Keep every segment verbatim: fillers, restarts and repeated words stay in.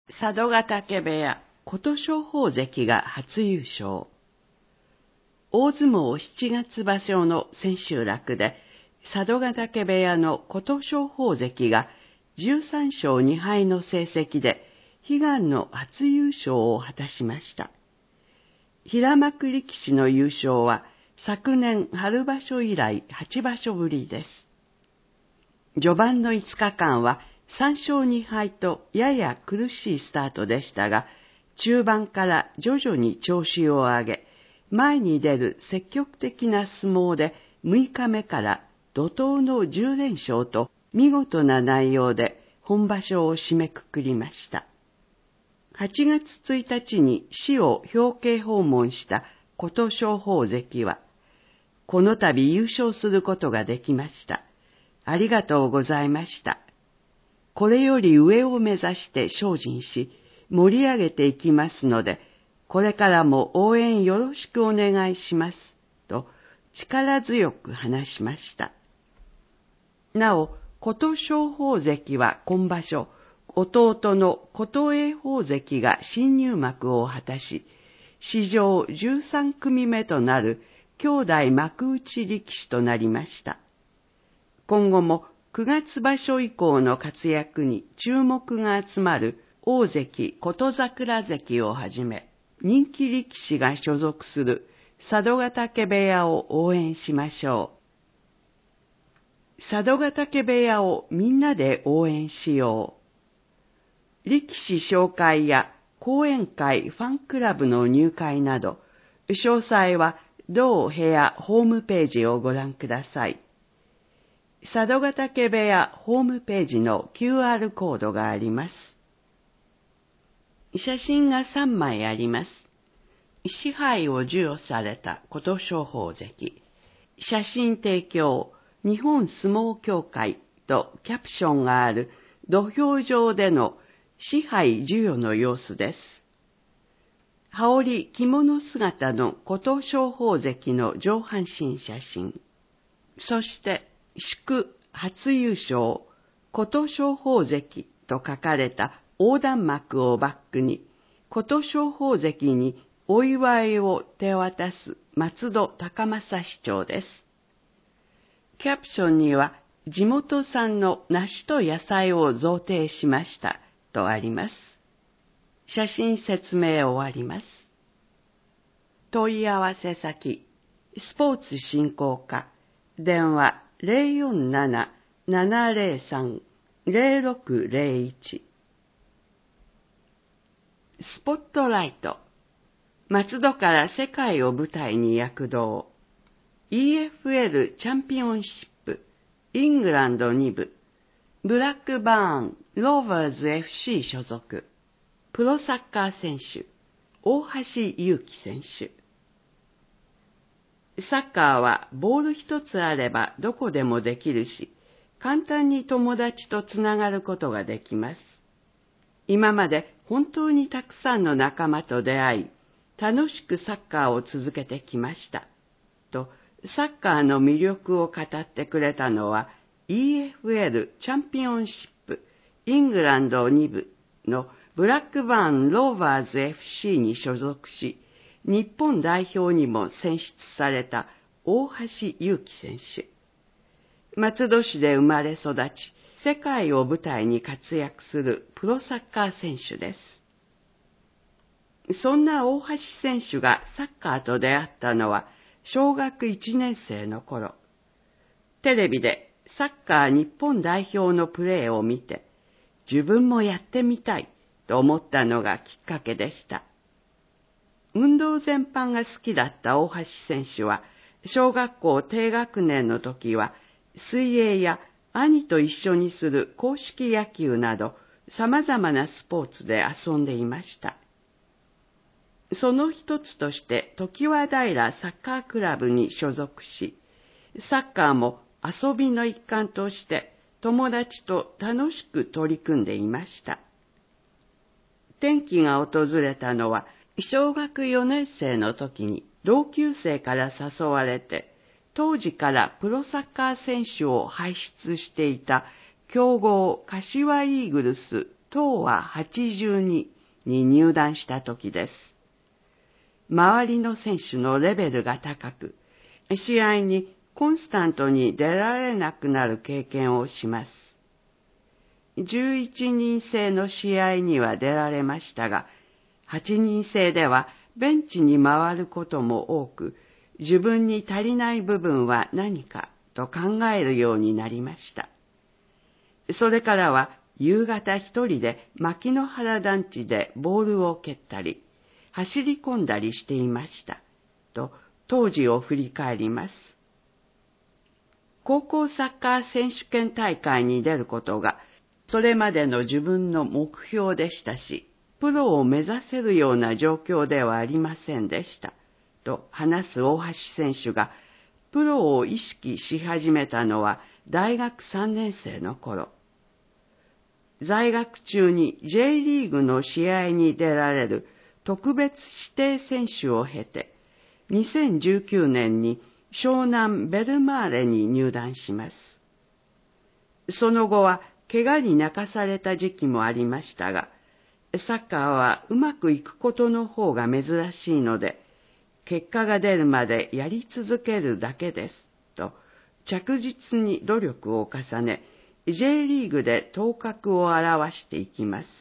佐渡ヶ嶽部屋琴勝峰関が初優勝。大相撲七月場所の千秋楽で、佐渡ヶ嶽部屋の琴勝峰関がじゅうさんしょうにはいの成績で悲願の初優勝を果たしました。平幕力士の優勝は昨年春場所以来はちばしょぶりです。序盤のいつかかんはさんしょうにはいとやや苦しいスタートでしたが、中盤から徐々に調子を上げ、前に出る積極的な相撲でむいかめから怒涛のじゅうれんしょうと見事な内容で本場所を締めくくりました。はちがつついたちに市を表敬訪問した琴勝峰関は、この度優勝することができました。ありがとうございました。これより上を目指して精進し、盛り上げていきますので、これからも応援よろしくお願いします、と力強く話しました。なお、琴勝峰関は今場所、弟の琴栄峰関が新入幕を果たし、史上じゅうさんくみめとなる兄弟幕内力士となりました。今後もくがつばしょ以降の活躍に注目が集まる大関琴櫻関をはじめ、人気力士が所属する佐渡ヶ嶽部屋を応援しましょう。佐渡ヶ嶽部屋をみんなで応援しよう。力士紹介や講演会ファンクラブの入会など、詳細は同部屋ホームページをご覧ください。佐渡ヶ嶽部屋ホームページの キューアール コードがあります。写真がさんまいあります。賜杯を授与された琴勝峰関。写真提供、日本相撲協会とキャプションがある土俵上での賜杯授与の様子です。羽織着物姿の琴勝峰関の上半身写真。そして、祝初優勝、琴勝峰関と書かれた横断幕をバックに、琴勝峰関にお祝いを手渡す松戸高政市長です。キャプションには、地元産の梨と野菜を贈呈しましたとあります。写真説明終わります。問い合わせ先、スポーツ振興課、電話ゼロよんなな ななゼロさん ゼロろくゼロいち。スポットライト、松戸から世界を舞台に躍動。イーエフエル チャンピオンシップ、イングランドにぶ、ブラックバーンローバーズ エフシー 所属、プロサッカー選手、大橋祐希選手。サッカーはボール一つあればどこでもできるし、簡単に友達とつながることができます。今まで本当にたくさんの仲間と出会い、楽しくサッカーを続けてきました。と、サッカーの魅力を語ってくれたのは、イーエフエル チャンピオンシップ、イングランドにぶのブラックバーンローバーズ エフシー に所属し、日本代表にも選出された大橋祐希選手。松戸市で生まれ育ち、世界を舞台に活躍するプロサッカー選手です。そんな大橋選手がサッカーと出会ったのは小学いちねんせいの頃。テレビでサッカー日本代表のプレーを見て、自分もやってみたいと思ったのがきっかけでした。運動全般が好きだった大橋選手は、小学校低学年の時は、水泳や兄と一緒にする硬式野球など、様々なスポーツで遊んでいました。その一つとして、常盤平サッカークラブに所属し、サッカーも遊びの一環として、友達と楽しく取り組んでいました。転機が訪れたのは、小学よねんせいの時に同級生から誘われて、当時からプロサッカー選手を輩出していた強豪柏イーグルス東亜はちじゅうにに入団した時です。周りの選手のレベルが高く、試合にコンスタントに出られなくなる経験をします。じゅういちにん制の試合には出られましたが、はちにん制ではベンチに回ることも多く、自分に足りない部分は何かと考えるようになりました。それからは夕方一人で牧之原団地でボールを蹴ったり、走り込んだりしていました。と当時を振り返ります。高校サッカー選手権大会に出ることが、それまでの自分の目標でしたし、プロを目指せるような状況ではありませんでした。と話す大橋選手が、プロを意識し始めたのは大学さんねん生の頃。在学中に J リーグの試合に出られる特別指定選手を経て、にせんじゅうきゅうねんに湘南ベルマーレに入団します。その後は怪我に泣かされた時期もありましたが、サッカーはうまくいくことの方が珍しいので、結果が出るまでやり続けるだけです、と着実に努力を重ね、J リーグで頭角を現していきます。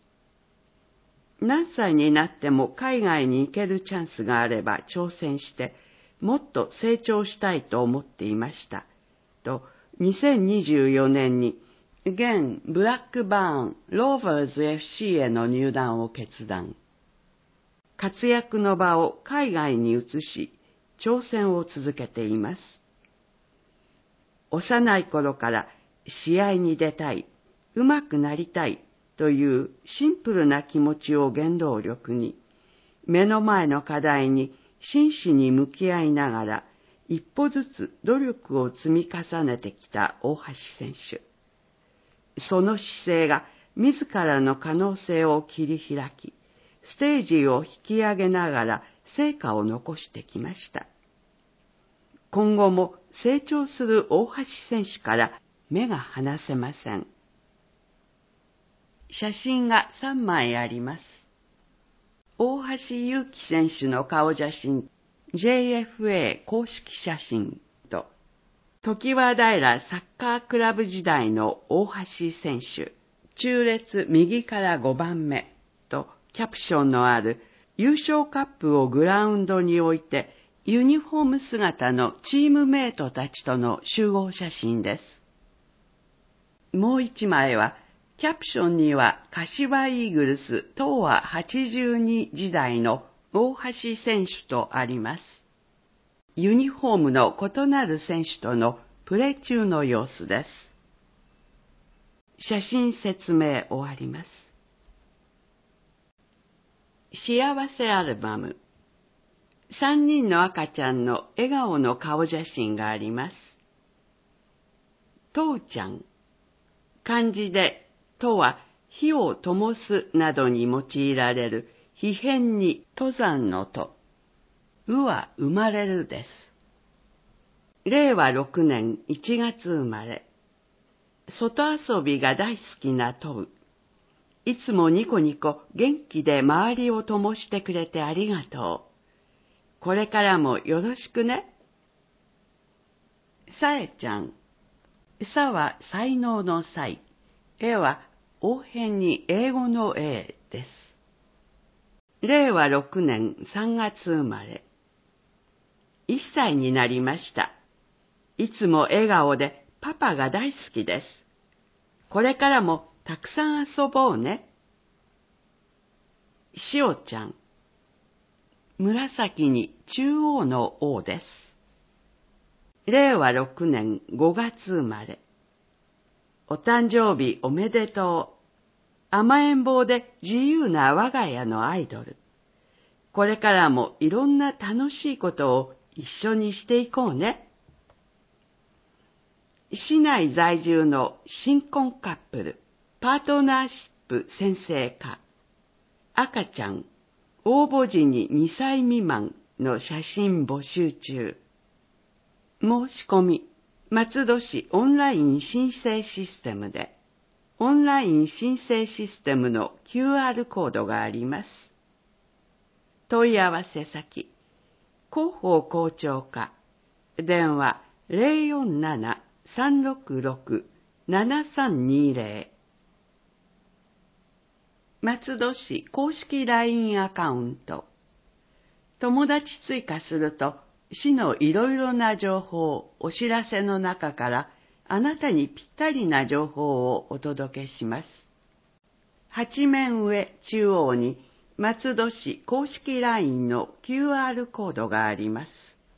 何歳になっても海外に行けるチャンスがあれば挑戦して、もっと成長したいと思っていました。と、にせんにじゅうよねんに、現ブラックバーンローバーズ エフシー への入団を決断。活躍の場を海外に移し、挑戦を続けています。幼い頃から試合に出たい、上手くなりたいというシンプルな気持ちを原動力に、目の前の課題に真摯に向き合いながら、一歩ずつ努力を積み重ねてきた大橋選手。その姿勢が自らの可能性を切り開き、ステージを引き上げながら成果を残してきました。今後も成長する大橋選手から目が離せません。写真がさんまいあります。大橋祐希選手の顔写真、ジェイエフエー 公式写真と、常盤平サッカークラブ時代の大橋選手、中列右からごばんめとキャプションのある優勝カップをグラウンドに置いて、ユニフォーム姿のチームメイトたちとの集合写真です。もう一枚は、キャプションには柏イーグルス東亜はちじゅうに時代の大橋選手とあります。ユニフォームの異なる選手とのプレー中の様子です。写真説明終わります。幸せアルバム。さんにんの赤ちゃんの笑顔の顔写真があります。父ちゃん。漢字で、とは火を灯すなどに用いられる火辺に登山のと。うは生まれるです。れいわろくねんいちがつ生まれ。外遊びが大好きなとう。いつもニコニコ元気で周りを灯してくれてありがとう。これからもよろしくね。さえちゃん。さは才能の才。えは応変に英語の英です。れいわろくねんさんがつ生まれ。いっさいになりました。いつも笑顔でパパが大好きです。これからもたくさん遊ぼうね。しおちゃん。紫に中央の王です。れいわろくねんごがつ生まれ。お誕生日おめでとう。甘えん坊で自由な我が家のアイドル。これからもいろんな楽しいことを一緒にしていこうね。市内在住の新婚カップル、パートナーシップ宣誓課。赤ちゃん、応募時ににさい未満の写真募集中。申し込み、松戸市オンライン申請システムで。 オンライン申請システムの キューアール コードがあります。問い合わせ先、広報校長課、電話 ゼロよんなな さんろくろく ななさんにゼロ。松戸市公式 ライン アカウント。友達追加すると、市のいろいろな情報、お知らせの中から、あなたにぴったりな情報をお届けします。はち面上中央に、松戸市公式 ライン の キューアール コードがあります。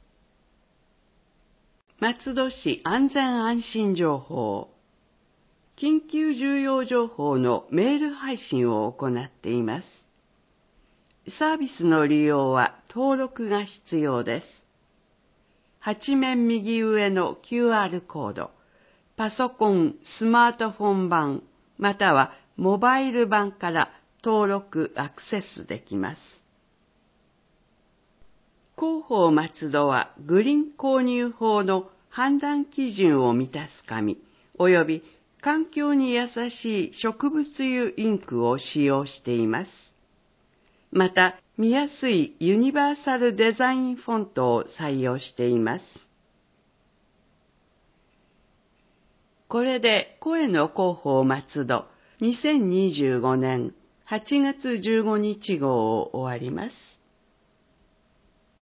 松戸市安全安心情報。緊急重要情報のメール配信を行っています。サービスの利用は登録が必要です。はち面右上の キューアール コード、パソコン、スマートフォン版、またはモバイル版から登録・アクセスできます。広報松戸はグリーン購入法の判断基準を満たす紙、および環境に優しい植物油インクを使用しています。また、見やすいユニバーサルデザインフォントを採用しています。これで声の広報松戸にせんにじゅうごねんはちがつじゅうごにち号を終わります。